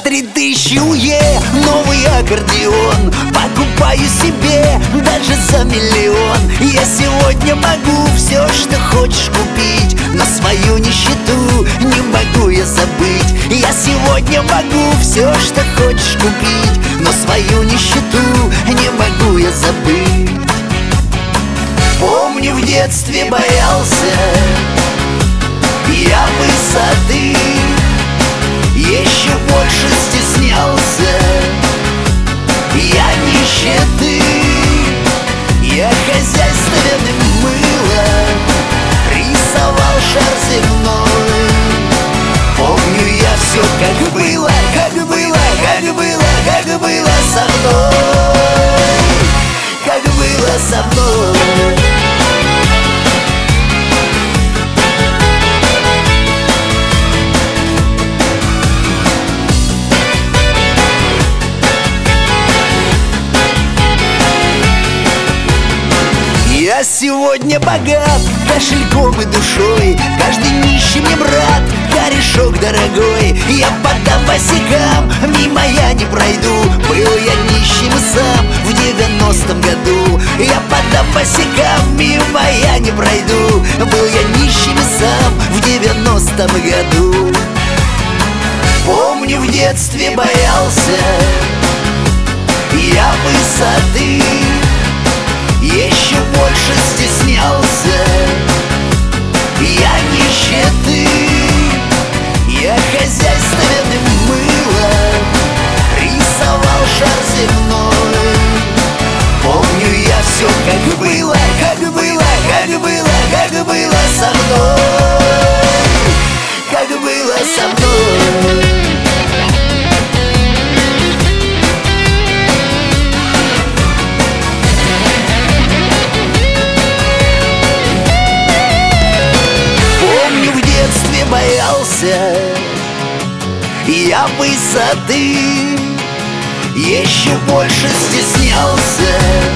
3000 УЕ, новый аккордеон. Покупаю себе даже за 1 миллион. Я сегодня могу все, что хочешь купить, но свою нищету не могу я забыть. Я сегодня могу все, что хочешь купить, но свою нищету не могу я забыть. Помню, в детстве боялся я высоты, еще больше стеснялся я нищеты. Я хозяйственным мылом рисовал шар земной. Помню я все, как было, как было, как было, как было со мной, как было со мной. Я сегодня богат кошельком и душой, каждый нищий мне брат, корешок дорогой. Я по босикам мимо я не пройду, был я нищим сам в 90-м году. Я по босикам мимо я не пройду, был я нищим сам в 90-м году. Помню, в детстве боялся я высоты, еще больше стеснялся я нищеты. Я хозяйственным мылом рисовал шар земной. Помню я все, как было, как было, как было, как было со мной, как было со мной. Боялся я высоты, еще больше стеснялся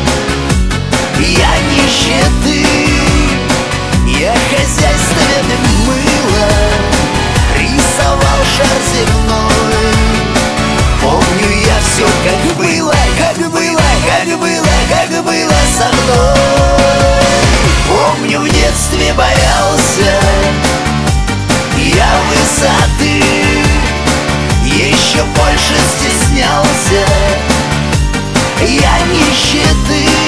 я нищеты. Я хозяйственным мылом рисовал шар земной. Помню я все, как было, как было, как было, как было со мной. Помню, в детстве боялся я высоты, еще больше стеснялся я нищеты.